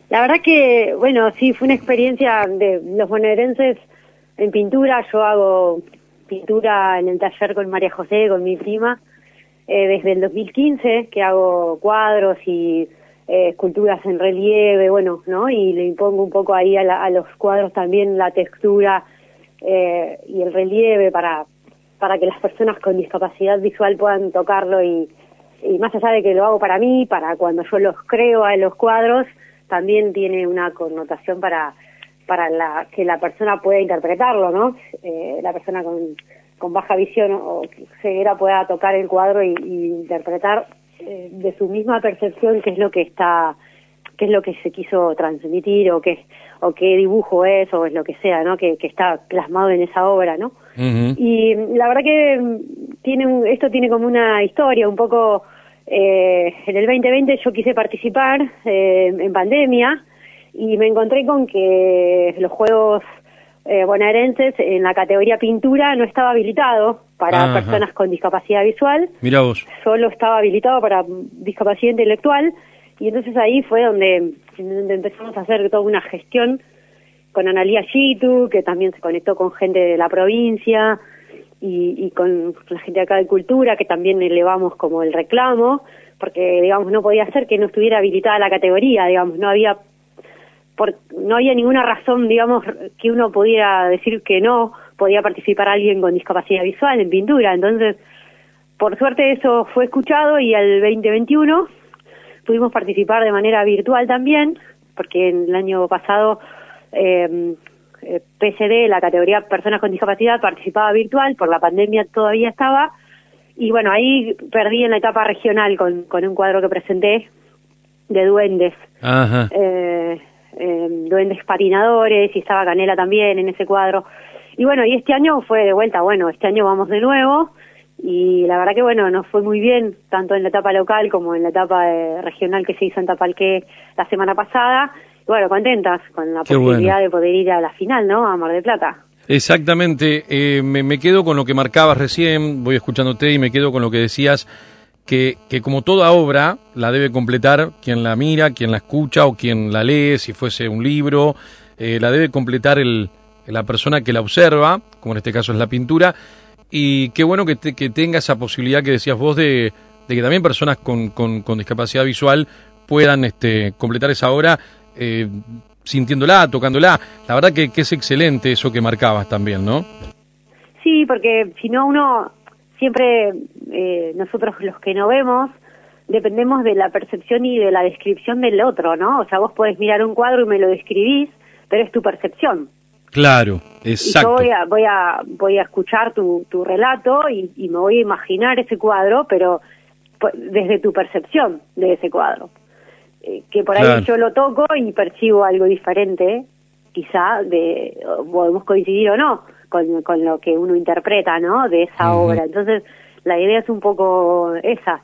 La verdad que, bueno, sí, fue una experiencia de los bonaerenses en pintura. Yo hago pintura en el taller con María José, con mi prima, desde el 2015, que hago cuadros y esculturas en relieve, bueno, ¿no? Y le impongo un poco ahí a los cuadros también la textura y el relieve para que las personas con discapacidad visual puedan tocarlo y más allá de que lo hago para mí, para cuando yo los creo a los cuadros, también tiene una connotación para que la persona pueda interpretarlo, ¿no? La persona con baja visión o ceguera pueda tocar el cuadro y interpretar de su misma percepción qué es lo que se quiso transmitir o qué dibujo es o es lo que sea, ¿no? Que está plasmado en esa obra, ¿no? Uh-huh. Y la verdad que esto tiene como una historia un poco. En el 2020 yo quise participar en pandemia y me encontré con que los Juegos bonaerenses en la categoría pintura no estaba habilitado para personas con discapacidad visual. Mirá vos. Solo estaba habilitado para discapacidad intelectual y entonces ahí fue donde empezamos a hacer toda una gestión con Analía Yitu, que también se conectó con gente de la provincia y con la gente de acá de Cultura, que también elevamos como el reclamo, porque, digamos, no podía ser que no estuviera habilitada la categoría, digamos, no había ninguna razón, digamos, que uno pudiera decir que no podía participar alguien con discapacidad visual en pintura. Entonces, por suerte eso fue escuchado y al 2021 pudimos participar de manera virtual también, porque en el año pasado PSD, la categoría personas con discapacidad, participaba virtual, por la pandemia todavía estaba, y bueno, ahí perdí en la etapa regional con un cuadro que presenté de duendes. Ajá. Duendes patinadores, y estaba Canela también en ese cuadro. Y bueno, y este año fue de vuelta, bueno, este año vamos de nuevo, y la verdad que bueno, nos fue muy bien, tanto en la etapa local como en la etapa regional que se hizo en Tapalqué la semana pasada. Y bueno, contentas con la posibilidad de poder ir a la final, ¿no? A Mar del Plata. Exactamente, me quedo con lo que marcabas recién, voy escuchándote y me quedo con lo que decías, que como toda obra la debe completar quien la mira, quien la escucha o quien la lee, si fuese un libro, la debe completar la persona que la observa, como en este caso es la pintura, y qué bueno que tenga esa posibilidad que decías vos de que también personas con discapacidad visual puedan completar esa obra sintiéndola, tocándola. La verdad que es excelente eso que marcabas también, ¿no? Sí, porque si no uno siempre, nosotros los que no vemos, dependemos de la percepción y de la descripción del otro, ¿no? O sea, vos podés mirar un cuadro y me lo describís, pero es tu percepción. Claro, exacto. Y yo voy a escuchar tu relato y me voy a imaginar ese cuadro, pero desde tu percepción de ese cuadro. Que por ahí yo lo toco y percibo algo diferente, quizá, podemos coincidir o no, con lo que uno interpreta, ¿no?, de esa obra. Entonces, la idea es un poco esa,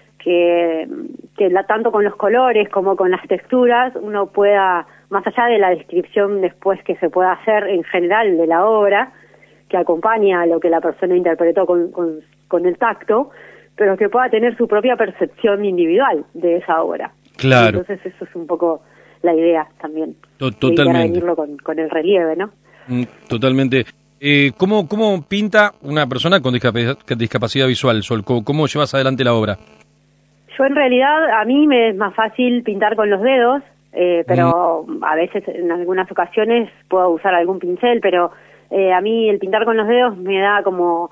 que tanto con los colores como con las texturas, uno pueda, más allá de la descripción después que se pueda hacer en general de la obra, que acompaña a lo que la persona interpretó con el tacto, pero que pueda tener su propia percepción individual de esa obra. Claro. Entonces eso es un poco la idea también. Totalmente. De intervenirlo con el relieve, ¿no? Totalmente. ¿Cómo pinta una persona con discapacidad visual, Sol? ¿Cómo llevas adelante la obra? Yo en realidad, a mí me es más fácil pintar con los dedos, pero a veces, en algunas ocasiones, puedo usar algún pincel, pero a mí el pintar con los dedos me da como...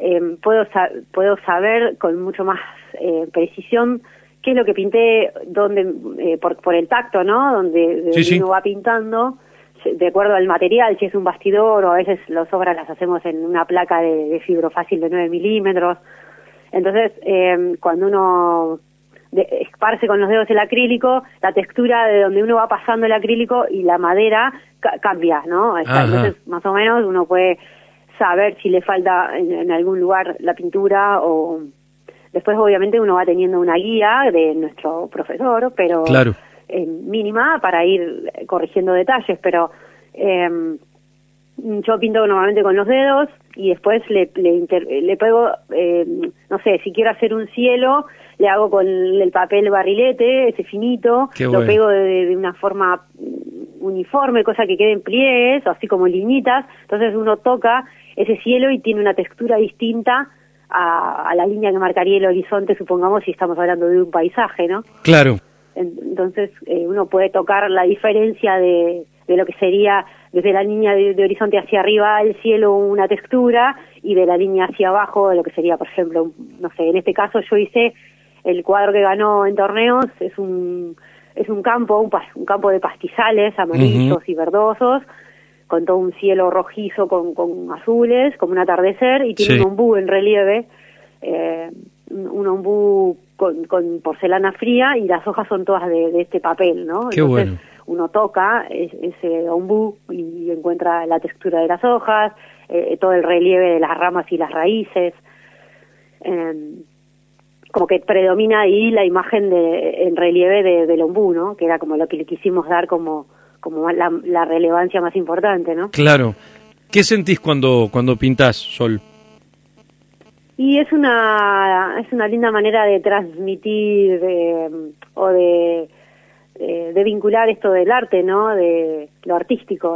puedo saber con mucho más precisión qué es lo que pinté, donde por el tacto, ¿no? Donde uno va pintando, de acuerdo al material, si es un bastidor o a veces las obras las hacemos en una placa de fibrofácil de 9 milímetros. Entonces, cuando uno esparce con los dedos el acrílico, la textura de donde uno va pasando el acrílico y la madera cambia, ¿no? Entonces, más o menos, uno puede saber si le falta en algún lugar la pintura o... Después, obviamente, uno va teniendo una guía de nuestro profesor, pero mínima para ir corrigiendo detalles, pero yo pinto normalmente con los dedos y después le pego, no sé, si quiero hacer un cielo, le hago con el papel barrilete, ese finito, lo pego de una forma uniforme, cosa que queden pliegues, así como liñitas, entonces uno toca ese cielo y tiene una textura distinta a la línea que marcaría el horizonte, supongamos, si estamos hablando de un paisaje, ¿no? Claro. Entonces uno puede tocar la diferencia de lo que sería desde la línea de horizonte hacia arriba el cielo una textura y de la línea hacia abajo lo que sería, por ejemplo, no sé, en este caso yo hice el cuadro que ganó en torneos, es un campo de pastizales amarillos y verdosos, con todo un cielo rojizo con azules, como un atardecer, y tiene un ombú en relieve, un ombú con porcelana fría, y las hojas son todas de este papel, ¿no? Qué Entonces, bueno. uno toca ese ombú y encuentra la textura de las hojas, todo el relieve de las ramas y las raíces, como que predomina ahí la imagen en relieve del ombú, ¿no? Que era como lo que le quisimos dar como la relevancia más importante, ¿no? Claro. ¿Qué sentís cuando pintás, Sol? Y es una linda manera de transmitir o de vincular esto del arte, ¿no? De lo artístico.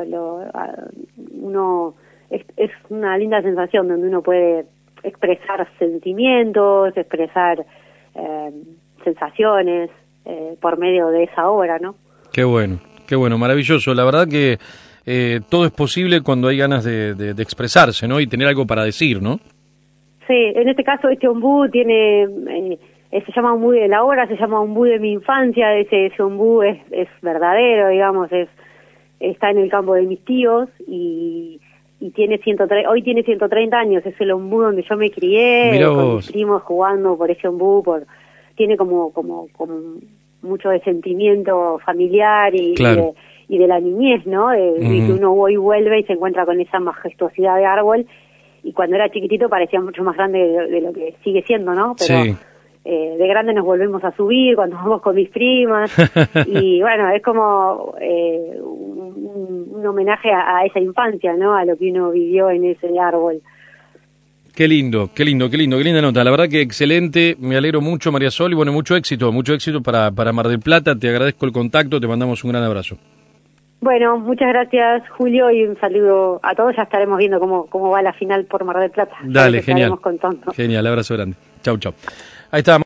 Es una linda sensación donde uno puede expresar sentimientos, expresar sensaciones por medio de esa obra, ¿no? Qué bueno, maravilloso. La verdad que todo es posible cuando hay ganas de expresarse, ¿no? Y tener algo para decir, ¿no? Sí, en este caso este ombú tiene, se llama ombú de la obra, se llama ombú de mi infancia, ese ombú es verdadero, digamos, está en el campo de mis tíos y tiene hoy tiene 130 años, es el ombú donde yo me crié, con mis primos jugando por ese ombú, tiene como mucho de sentimiento familiar y de la niñez, ¿no? De que uno hoy vuelve y se encuentra con esa majestuosidad de árbol, y cuando era chiquitito parecía mucho más grande de lo que sigue siendo, ¿no? Pero de grande nos volvemos a subir cuando vamos con mis primas y bueno, es como un homenaje a esa infancia, ¿no? A lo que uno vivió en ese árbol. Qué linda nota. La verdad que excelente, me alegro mucho, María Sol, y bueno, mucho éxito para Mar del Plata. Te agradezco el contacto, te mandamos un gran abrazo. Bueno, muchas gracias, Julio, y un saludo a todos. Ya estaremos viendo cómo va la final por Mar del Plata. Dale, genial. Genial, abrazo grande. Chau. Ahí está.